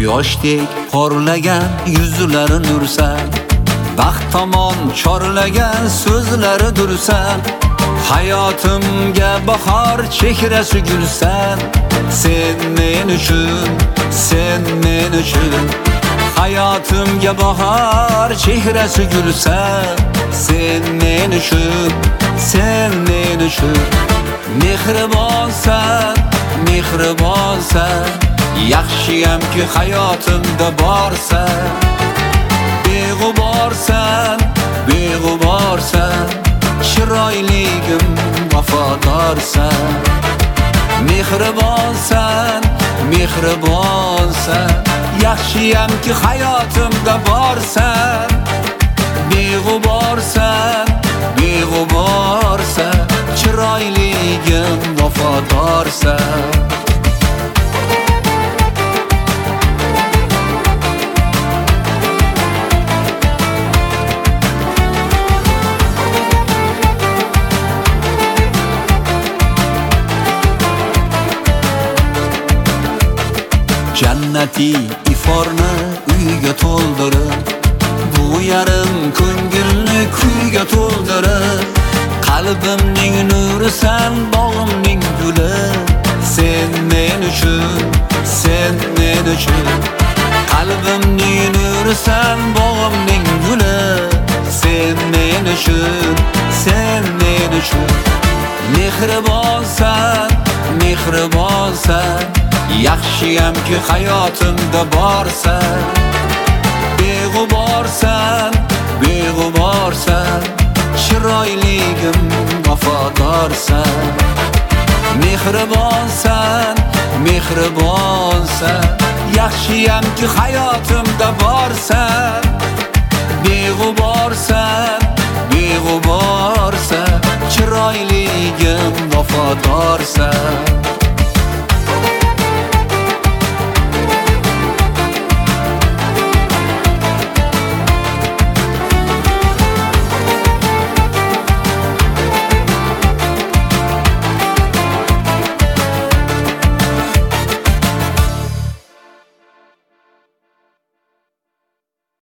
Quyoshdek porlagan yuzlari nursan, baxt tomon chorlagan so'zlari dursan. Hayotimga bahor chehrasi gulsan, sen men uchun, sen men uchun. Hayotimga bahor chehrasi gulsan, sen men uchun, sen men uchun. Mehribonsan, mehribonsan, yaxshiyamki hayotimda borsan. Beg'uborsan, beg'uborsan, chiroyligim vafodorsan. Mehribonsan, mehribonsan, yaxshiyamki hayotimda borsan. Beg'uborsan, beg'uborsan, chiroyligim vafodorsan. Jannati iforni uyga to'ldirib, bu yarim ko'ngilni kuyga to'ldirib. Qalbimning nurisan, bog'imning guli, sen men uchun, sen men uchun. Qalbimning nurisan, bog'imning guli, sen men uchun, sen men uchun. Mehribonsan, mehribonsan, yaxshiyamki hayotimda borsan. Beg'uborsan, beg'uborsan, chiroyligim vafodorsan. Mehribonsan, mehribonsan, yaxshiyamki hayotimda borsan. Beg'uborsan, beg'uborsan, chiroyligim vafodorsan.